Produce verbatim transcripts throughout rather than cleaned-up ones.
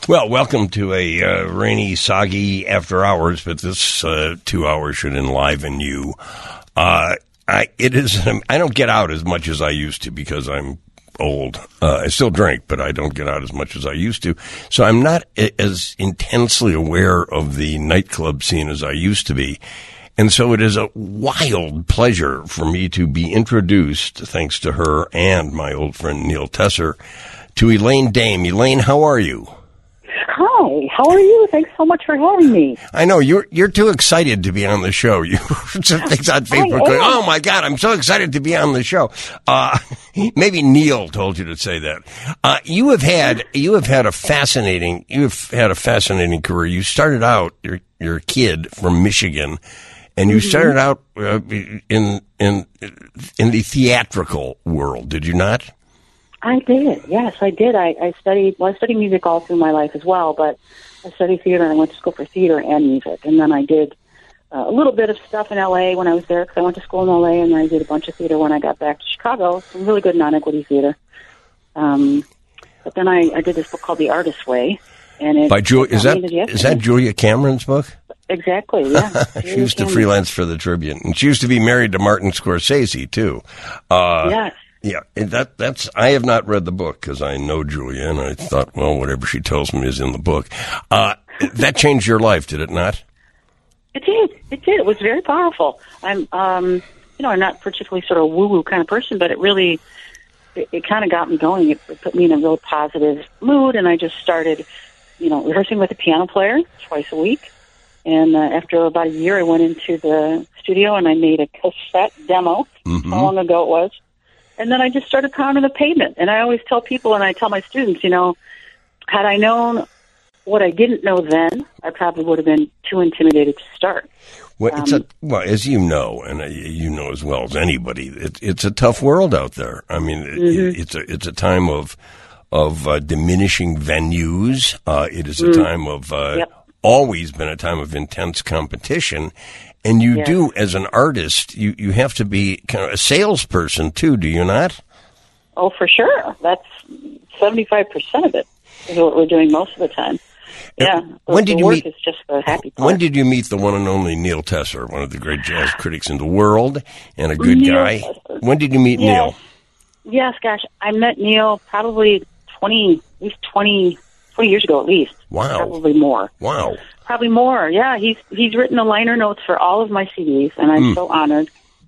Well, welcome to a uh, rainy, soggy after hours, but this uh, two hours should enliven you. Uh, I it is. Um, I don't get out as much as I used to because I'm old. Uh, I still drink, but I don't get out as much as I used to. So I'm not a- as intensely aware of the nightclub scene as I used to be. And so it is a wild pleasure for me to be introduced, thanks to her and my old friend Neil Tesser, to Elaine Dame. Elaine, how are you? Hi, how are you? Thanks so much for having me. I know, you're you're too excited to be on the show. You some things on Facebook like, oh my God, I'm so excited to be on the show. Uh, maybe Neil told you to say that. Uh, you have had you have had a fascinating you've had a fascinating career. You started out, you're, you're a kid from Michigan, and you mm-hmm. started out uh, in in in the theatrical world, did you not? I did. Yes, I did. I, I studied, well, I studied music all through my life as well, but I studied theater and I went to school for theater and music. And then I did uh, a little bit of stuff in L A when I was there because I went to school in L A, and then I did a bunch of theater when I got back to Chicago, some really good non-equity theater. Um, but then I, I did this book called The Artist's Way. And it, By Ju- is that is that Julia Cameron's book? Exactly, yeah. She used to freelance for the Tribune. And she used to be married to Martin Scorsese, too. Uh, yes. Yeah, that that's. I have not read the book because I know Julia, and I thought, well, whatever she tells me is in the book. Uh, that changed your life, did it not? It did. It did. It was very powerful. I'm, um, you know, I'm not particularly sort of woo-woo kind of person, but it really, it, it kind of got me going. It, it put me in a real positive mood, and I just started, you know, rehearsing with a piano player twice a week. And uh, after about a year, I went into the studio and I made a cassette demo. Mm-hmm. How long ago it was? And then I just started pounding the pavement. And I always tell people, and I tell my students, you know, had I known what I didn't know then, I probably would have been too intimidated to start. Well, it's um, a, well, as you know, and you know as well as anybody, it, it's a tough world out there. I mean, mm-hmm. it, it's a it's a time of of uh, diminishing venues. Uh, it is a mm. time of uh, yep. always been a time of intense competition. And you yes. do, as an artist, you, you have to be kind of a salesperson, too, do you not? Oh, for sure. That's seventy-five percent of it is what we're doing most of the time. Yeah. When did the you work meet, is just the happy part. When did you meet the one and only Neil Tesser, one of the great jazz critics in the world and a good Neil guy? Tesser. When did you meet yes. Neil? Yes, gosh. I met Neil probably twenty, at least twenty, twenty years ago at least. Wow. Probably more. Wow. Probably more, yeah. He's he's written the liner notes for all of my C Ds, and I'm mm. so honored.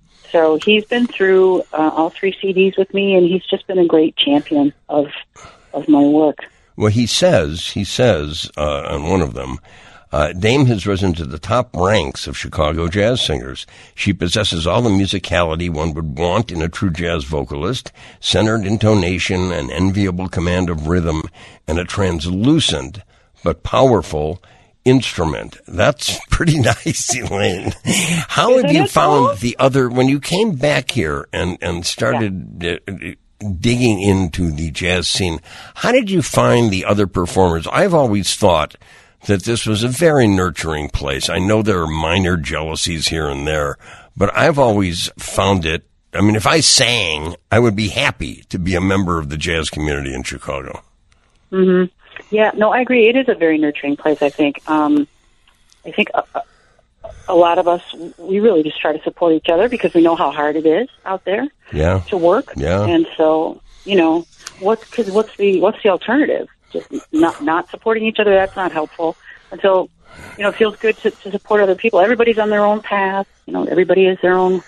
So he's been through uh, all three C Ds with me, and he's just been a great champion of of my work. Well, he says, he says uh, on one of them, uh, Dame has risen to the top ranks of Chicago jazz singers. She possesses all the musicality one would want in a true jazz vocalist, centered intonation, an enviable command of rhythm, and a translucent but powerful instrument. That's pretty nice, Elaine. How Isn't have you found cool? the other, when you came back here and, and started yeah. uh, digging into the jazz scene, how did you find the other performers? I've always thought that this was a very nurturing place. I know there are minor jealousies here and there, but I've always found it, I mean, if I sang, I would be happy to be a member of the jazz community in Chicago. Mm-hmm. Yeah, no, I agree. It is a very nurturing place, I think. Um, I think a, a lot of us, we really just try to support each other because we know how hard it is out there yeah. to work. Yeah. And so, you know, what's, cause what's the, what's the alternative? Just not, not supporting each other, that's not helpful. And so, you know, it feels good to, to support other people. Everybody's on their own path. You know, everybody has their own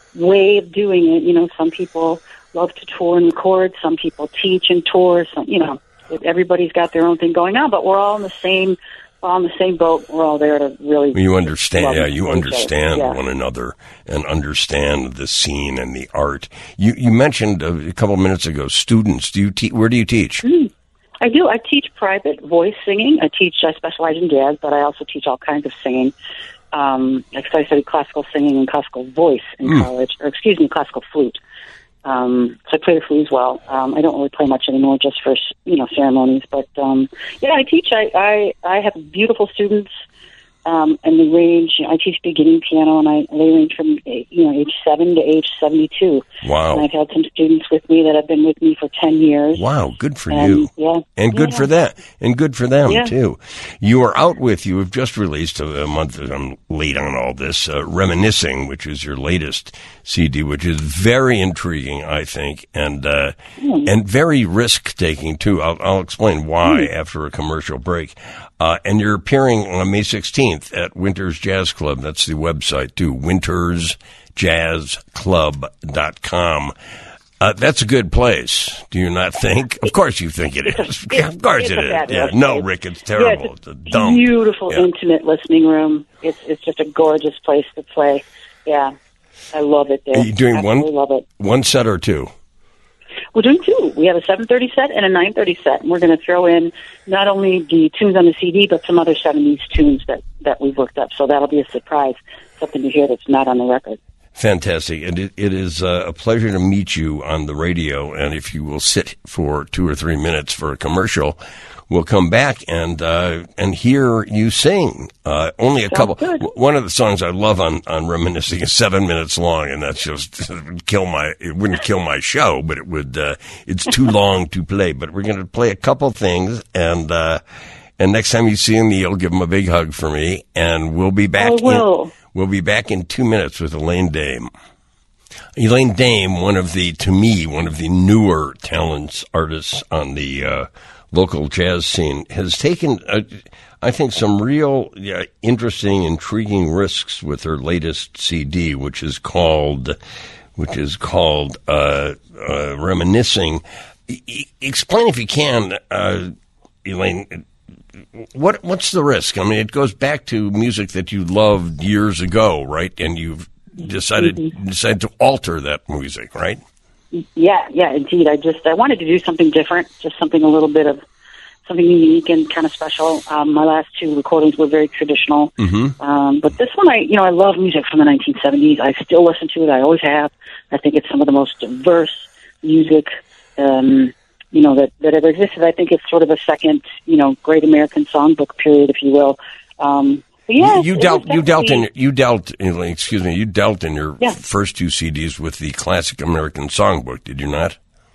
way of doing it. You know, some people love to tour and record. Some people teach and tour. Some, you know, everybody's got their own thing going on, but we're all in the same, we're all in the same boat. We're all there to really. You understand, yeah. You understand yeah. one another and understand the scene and the art. You you mentioned a, a couple of minutes ago students. Do you te- where do you teach? Mm, I do. I teach private voice singing. I teach. I specialize in jazz, but I also teach all kinds of singing. Um, like I studied classical singing and classical voice in mm. college, or excuse me, classical flute. Um, so I play the flute as well. Um, I don't really play much anymore, just for, you know, ceremonies. But um, yeah, I teach. I, I I have beautiful students Um, and they range, you know, I teach beginning piano, and I they range from, you know, age seven to age seventy-two. Wow. And I've had some students with me that have been with me for ten years. Wow, good for and, you. Yeah. And good yeah. for that. And good for them, yeah. too. You are out with, you have just released a, a month, I'm late on all this, uh, Reminiscing, which is your latest C D, which is very intriguing, I think, and uh, mm. and very risk-taking, too. I'll, I'll explain why mm. after a commercial break. Uh, and you're appearing on May sixteenth at Winters Jazz Club. That's the website, too, winters jazz club dot com. Uh, that's a good place, do you not think? Of course you think it is. It's, of course it's it a is. Yeah. No, Rick, it's terrible. Yeah, it's, it's a dump. Beautiful, yeah. intimate listening room. It's it's just a gorgeous place to play. Yeah, I love it there. Are you doing Absolutely one, love it. one set or two? We're doing two. We have a seven thirty set and a nine thirty set, and we're going to throw in not only the tunes on the C D, but some other seventies tunes that, that we've worked up. So that'll be a surprise, something to hear that's not on the record. Fantastic. And it, it is uh, a pleasure to meet you on the radio. And if you will sit for two or three minutes for a commercial, we'll come back and uh, and hear you sing. Uh, only a Sounds couple. Good. One of the songs I love on, on Reminiscing is seven minutes long, and that's just it would kill my. It wouldn't kill my show, but it would. Uh, it's too long to play. But we're going to play a couple things, and uh, and next time you see Neil, give him a big hug for me, and we'll be back. I will. In, we'll be back in two minutes with Elaine Dame. Elaine Dame, one of the, to me, one of the newer talents, artists on the uh, local jazz scene, has taken, uh, I think, some real uh, interesting, intriguing risks with her latest C D, which is called, which is called uh, uh, Reminiscing. E- explain, if you can, uh, Elaine, what what's the risk? I mean, it goes back to music that you loved years ago, right? And you've decided mm-hmm. decided to alter that music, right? Yeah, yeah, indeed. I just I wanted to do something different, just something a little bit of something unique and kind of special. Um, my last two recordings were very traditional, mm-hmm. um, but this one, I you know, I love music from the nineteen seventies. I still listen to it. I always have. I think it's some of the most diverse music, um, you know, that that ever existed. I think it's sort of a second, you know, Great American Songbook period, if you will. Um, But yeah, you, you dealt. You dealt in. You dealt. In, excuse me. You dealt in your yeah. first two C Ds with the Classic American Songbook. Did you not?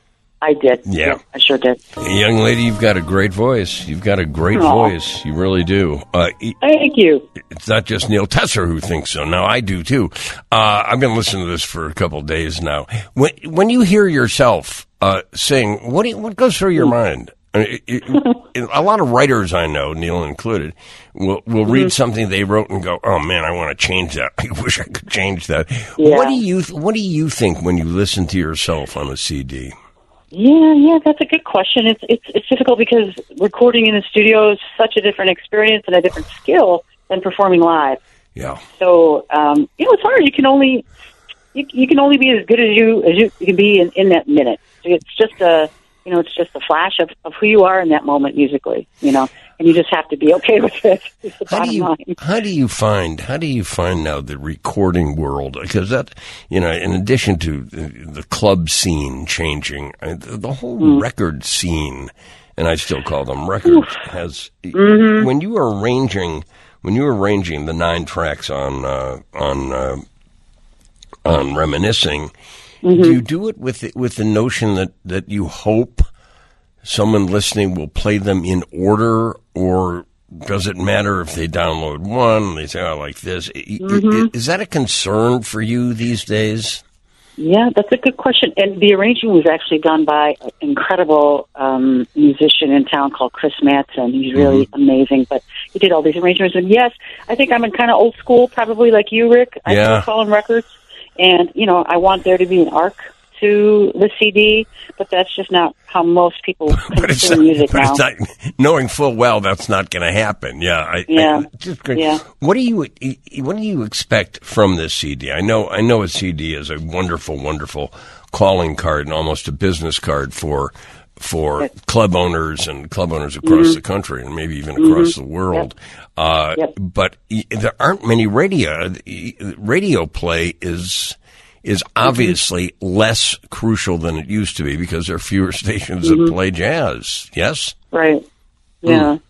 I did. Yeah, yeah I sure did. Young lady, you've got a great voice. You've got a great Aww. voice. You really do. Uh, Thank you. It's not just Neil Tesser who thinks so. Now I do too. Uh, I've been listening to this for a couple of days now. When when you hear yourself uh, sing, what do you, what goes through your mind? I mean, it, it, a lot of writers I know, Neil included, will will read mm-hmm. something they wrote and go, "Oh man, I want to change that. I wish I could change that." Yeah. What do you What do you think when you listen to yourself on a C D? Yeah, yeah, that's a good question. It's it's it's difficult because recording in the studio is such a different experience and a different skill than performing live. Yeah. So um, you know, it's hard. You can only you you can only be as good as you as you, you can be in, in that minute. So it's just a You know, it's just a flash of, of who you are in that moment musically, you know, and you just have to be okay with it. It's the how do you, line. how do you find, how do you find now the recording world? Because that, you know, in addition to the, the club scene changing, the, the whole mm. record scene, and I still call them records, Oof. has, mm-hmm. when you are arranging, when you are arranging the nine tracks on, uh, on, uh, on Reminiscing, Mm-hmm. do you do it with the, with the notion that, that you hope someone listening will play them in order, or does it matter if they download one and they say, "Oh, I like this"? Mm-hmm. Is that a concern for you these days? Yeah, that's a good question. And the arranging was actually done by an incredible um, musician in town called Chris Matson. He's really mm-hmm. amazing, but he did all these arrangements. And yes, I think I'm in kind of old school, probably like you, Rick. I yeah. call them records. And, you know, I want there to be an arc to the C D, but that's just not how most people consume music but now. It's not, knowing full well that's not going to happen. Yeah. I, yeah. I, just, yeah. What do you What do you expect from this C D? I know I know a C D is a wonderful, wonderful calling card and almost a business card for for yes. club owners and club owners across mm-hmm. the country and maybe even across mm-hmm. the world. Yep. Uh, yep. But there aren't many radio, radio play is, is obviously mm-hmm. less crucial than it used to be because there are fewer stations mm-hmm. that play jazz. Yes? Right. Yeah. Mm.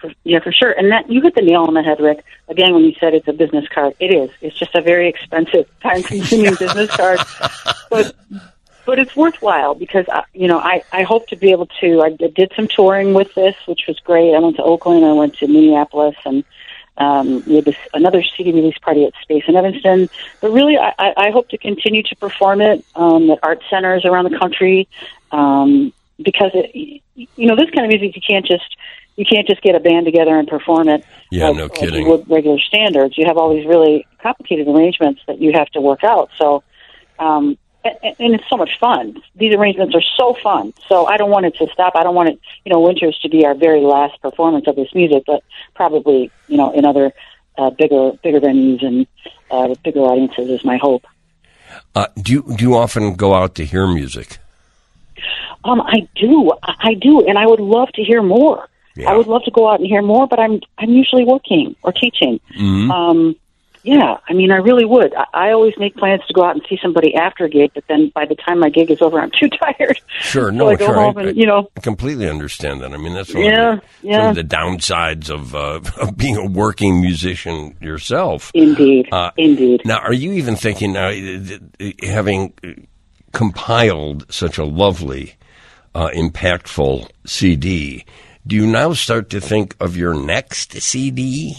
for, yeah, for sure. And that you hit the nail on the head, Rick. Again, when you said it's a business card, it is. It's just a very expensive, time-consuming business card, but but it's worthwhile because I, you know I, I hope to be able to. I did some touring with this, which was great. I went to Oakland, I went to Minneapolis, and um, we had this another C D release party at Space in Evanston. But really, I, I hope to continue to perform it um, at art centers around the country. Um, Because it, you know, this kind of music, you can't just you can't just get a band together and perform it. Yeah, like, no like kidding. you would regular standards, you have all these really complicated arrangements that you have to work out. So, um, and, and it's so much fun. These arrangements are so fun. So I don't want it to stop. I don't want it, you know, Winters to be our very last performance of this music, but probably, you know, in other uh, bigger bigger venues and uh, with bigger audiences is my hope. Uh, do you do you often go out to hear music? Um, I do, I do, and I would love to hear more. Yeah. I would love to go out and hear more, but I'm I'm usually working or teaching. Mm-hmm. Um, yeah, I mean, I really would. I, I always make plans to go out and see somebody after a gig, but then by the time my gig is over, I'm too tired. Sure, so no, I go sure. home I, and, you know, I completely understand that. I mean, that's one, yeah, of, the, yeah. one of the downsides of, uh, of being a working musician yourself. Indeed, uh, indeed. Now, are you even thinking, uh, having compiled such a lovely, uh, impactful C D, do you now start to think of your next C D?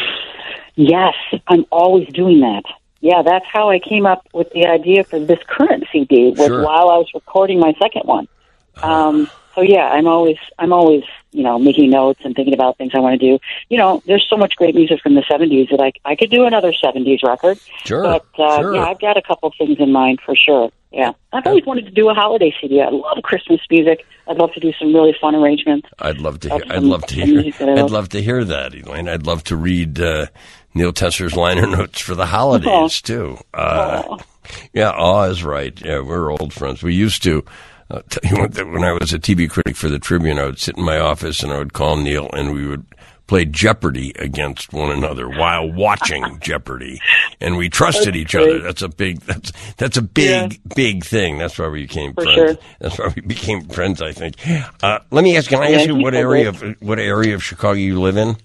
Yes, I'm always doing that. Yeah, that's how I came up with the idea for this current C D, was Sure. while I was recording my second one. Um, so yeah, I'm always, I'm always, you know, making notes and thinking about things I want to do. You know, there's so much great music from the seventies that I, I could do another seventies record. Sure, But, uh, sure. yeah, I've got a couple things in mind for sure. Yeah. I've always wanted to do a holiday C D. I love Christmas music. I'd love to do some really fun arrangements. I'd love to hear, Of I'd some- love to some hear, music that I I'd love. love to hear that, Elaine. I'd love to read, uh, Neil Tesser's liner notes for the holidays, too. Uh, Aw. yeah, Awe is right. Yeah, we're old friends. We used to, uh, tell you what, when I was a T V critic for the Tribune, I would sit in my office and I would call Neil and we would play Jeopardy against one another while watching Jeopardy. And we trusted That's each great. other. That's a big, that's, that's a big, Yeah. big thing. That's why we became For friends. sure. That's why we became friends, I think. Uh, let me ask, can I ask you Yeah, what you area did. of, what area of Chicago you live in?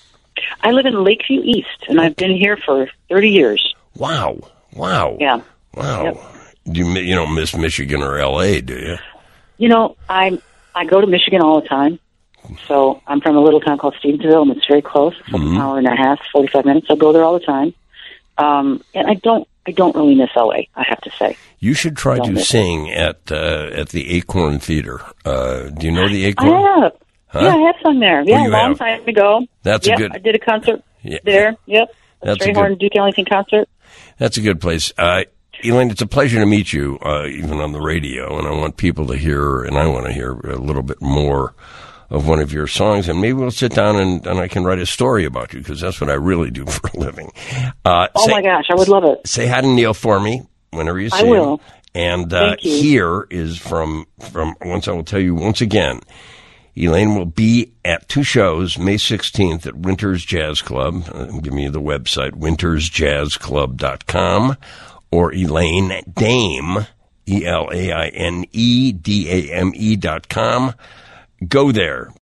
I live in Lakeview East, and I've been here for thirty years. Wow. Wow. Yeah. Wow. Yep. Do you, you don't miss Michigan or L A, do you? You know, I I go to Michigan all the time. So I'm from a little town called Stevensville, and it's very close. It's Mm-hmm. an hour and a half, forty-five minutes. I go there all the time. Um, and I don't I don't really miss L A, I have to say. You should try Don't to miss sing at uh, at the Acorn Theater. Uh, do you know the I Acorn? have. Huh? Yeah, I have sung there. Yeah, you a long have. time ago. That's a yep, good- I did a concert Yeah. there. Yep. A That's a Strayhorn good- Duke Ellington concert. That's a good place. Uh, Elaine, it's a pleasure to meet you, uh, even on the radio, and I want people to hear, and I want to hear a little bit more of one of your songs, and maybe we'll sit down and, and I can write a story about you, because that's what I really do for a living. Uh, Oh, say, my gosh, I would love it. Say hi to Neil for me whenever you see I will. him. And uh, Thank you. here is from, from, once I will tell you once again, Elaine will be at two shows, May sixteenth at Winters Jazz Club. Uh, give me the website, winters jazz club dot com, or Elaine Dame, E L A I N E D A M E dot com. Go there.